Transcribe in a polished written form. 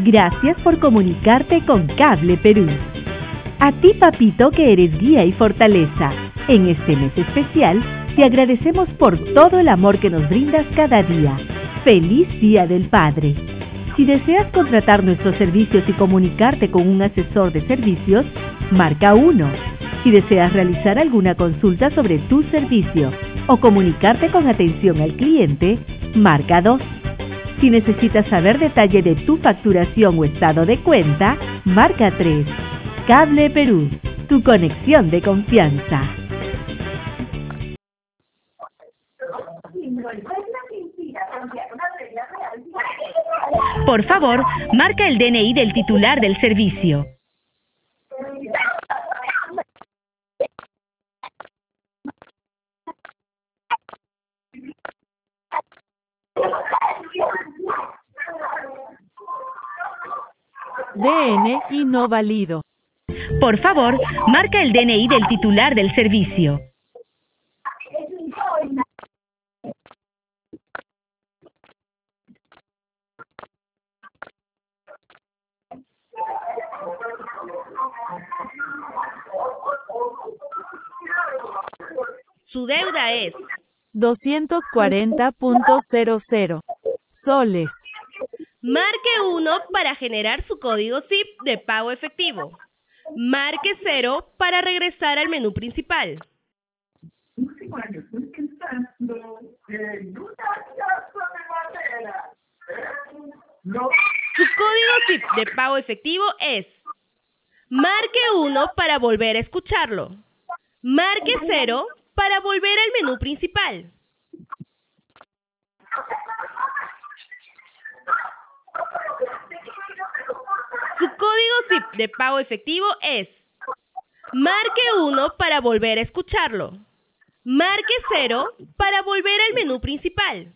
Gracias por comunicarte con Cable Perú. A ti, papito, que eres guía y fortaleza. En este mes especial, te agradecemos por todo el amor que nos brindas cada día. ¡Feliz Día del Padre! Si deseas contratar nuestros servicios y comunicarte con un asesor de servicios, marca 1. Si deseas realizar alguna consulta sobre tu servicio o comunicarte con atención al cliente, marca 2. Si necesitas saber detalle de tu facturación o estado de cuenta, marca 3. Cable Perú, tu conexión de confianza. Por favor, marca el DNI del titular del servicio. DNI no válido. Por favor, marca el DNI del titular del servicio. Su deuda es 240.00 soles. Marque 1 para generar su código SIP de pago efectivo. Marque 0 para regresar al menú principal. Su código SIP de pago efectivo es. Marque 1 para volver a escucharlo. Marque 0 para volver al menú principal. Su código SIP de pago efectivo es. Marque 1 para volver a escucharlo. Marque 0 para volver al menú principal.